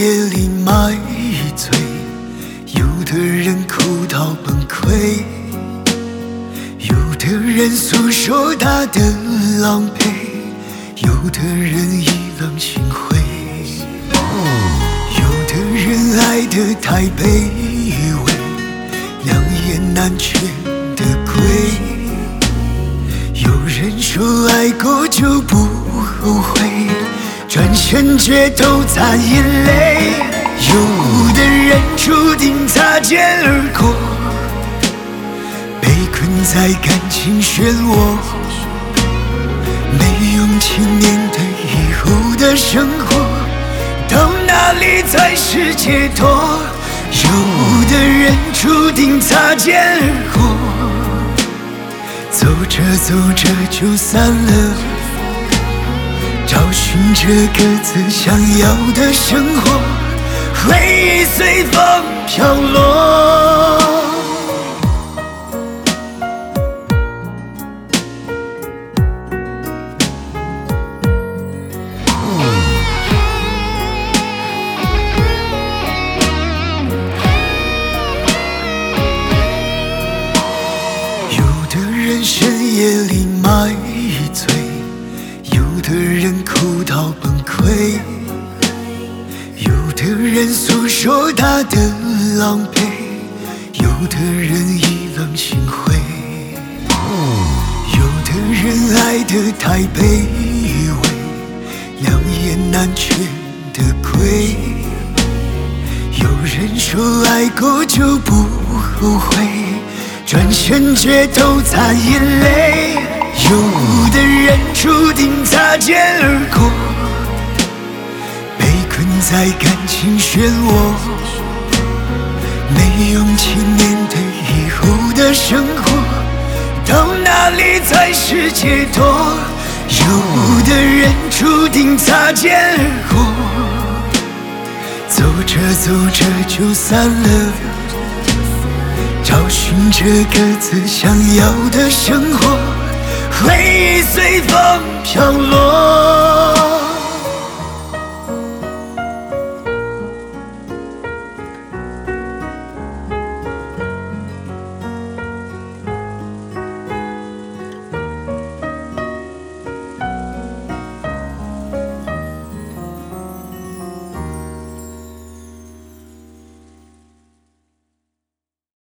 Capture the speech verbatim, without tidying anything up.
夜里买醉，有的人哭到崩溃，有的人诉说他的狼狈，有的人意冷心灰，有的人爱得太卑微，两眼难全的鬼，有人说爱过就不后悔，转身却都擦眼泪，有的人注定擦肩而过，被困在感情漩涡，没勇气面对以后的生活，到哪里才是解脱？有的人注定擦肩而过，走着走着就散了，找寻着各自想要的生活，回忆随风飘落。有的人深夜里买醉，有的人哭到崩溃，有的人诉说他的狼狈，有的人意冷心灰，有的人爱得太卑微，两眼难全的鬼，有人说爱过就不后悔，转身却都擦眼泪，有的人注定擦肩而过，被困在感情漩涡，没勇气面对以后的生活，到哪里才是解脱？有的人注定擦肩而过，走着走着就散了，找寻着各自想要的生活，回忆随风飘落。